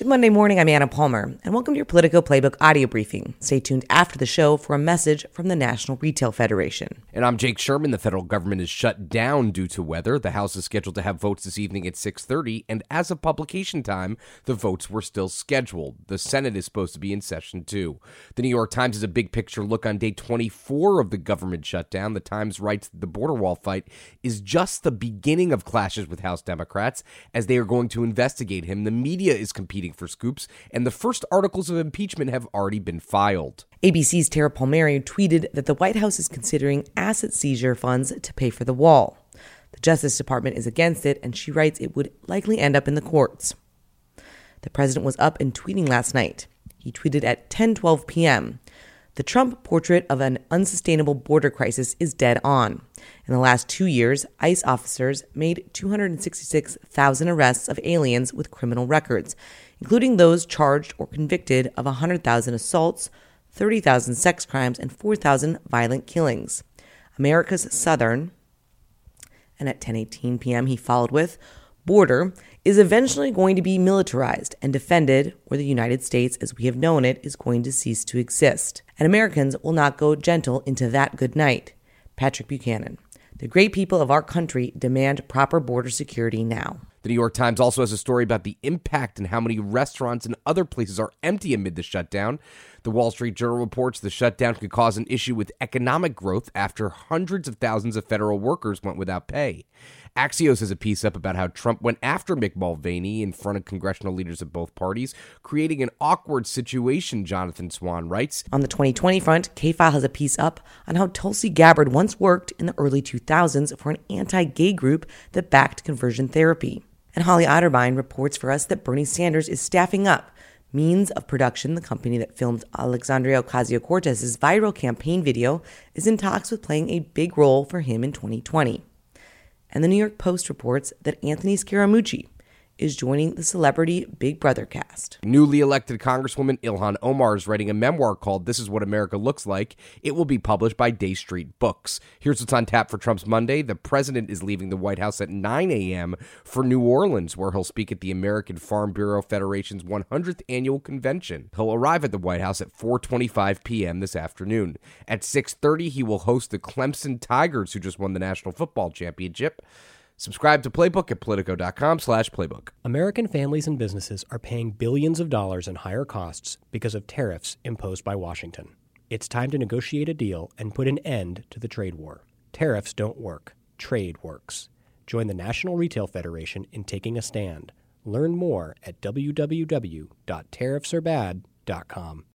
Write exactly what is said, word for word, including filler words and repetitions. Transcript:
Good Monday morning, I'm Anna Palmer, and welcome to your Politico Playbook audio briefing. Stay tuned after the show for a message from the National Retail Federation. And I'm Jake Sherman. The federal government is shut down due to weather. The House is scheduled to have votes this evening at six thirty, and as of publication time, the votes were still scheduled. The Senate is supposed to be in session too. The New York Times is a big picture look on day twenty-four of the government shutdown. The Times writes that the border wall fight is just the beginning of clashes with House Democrats as they are going to investigate him. The media is competing for scoops, and the first articles of impeachment have already been filed. A B C's Tara Palmieri tweeted that the White House is considering asset seizure funds to pay for the wall. The Justice Department is against it, and she writes it would likely end up in the courts. The president was up and tweeting last night. He tweeted at ten twelve p.m., "The Trump portrait of an unsustainable border crisis is dead on. In the last two years, ICE officers made two hundred sixty-six thousand arrests of aliens with criminal records, including those charged or convicted of one hundred thousand assaults, thirty thousand sex crimes, and four thousand violent killings. America's Southern," and at ten eighteen p.m. he followed with, "border is eventually going to be militarized and defended, or the United States as we have known it is going to cease to exist. And Americans will not go gentle into that good night. Patrick Buchanan. The great people of our country demand proper border security now." The New York Times also has a story about the impact and how many restaurants and other places are empty amid the shutdown. The Wall Street Journal reports the shutdown could cause an issue with economic growth after hundreds of thousands of federal workers went without pay. Axios has a piece up about how Trump went after Mick Mulvaney in front of congressional leaders of both parties, creating an awkward situation, Jonathan Swan writes. On the twenty twenty front, K-File has a piece up on how Tulsi Gabbard once worked in the early two thousands for an anti-gay group that backed conversion therapy. And Holly Otterbein reports for us that Bernie Sanders is staffing up Means of Production, the company that filmed Alexandria Ocasio-Cortez's viral campaign video, is in talks with playing a big role for him in twenty twenty. And the New York Post reports that Anthony Scaramucci is joining the celebrity Big Brother cast. Newly elected Congresswoman Ilhan Omar is writing a memoir called This Is What America Looks Like. It will be published by Day Street Books. Here's what's on tap for Trump's Monday. The president is leaving the White House at nine a.m. for New Orleans, where he'll speak at the American Farm Bureau Federation's one hundredth annual convention. He'll arrive at the White House at four twenty-five p.m. this afternoon. At six thirty, he will host the Clemson Tigers, who just won the National Football Championship. Subscribe to Playbook at Politico.com slash Playbook. American families and businesses are paying billions of dollars in higher costs because of tariffs imposed by Washington. It's time to negotiate a deal and put an end to the trade war. Tariffs don't work. Trade works. Join the National Retail Federation in taking a stand. Learn more at w w w dot tariffs are bad dot com.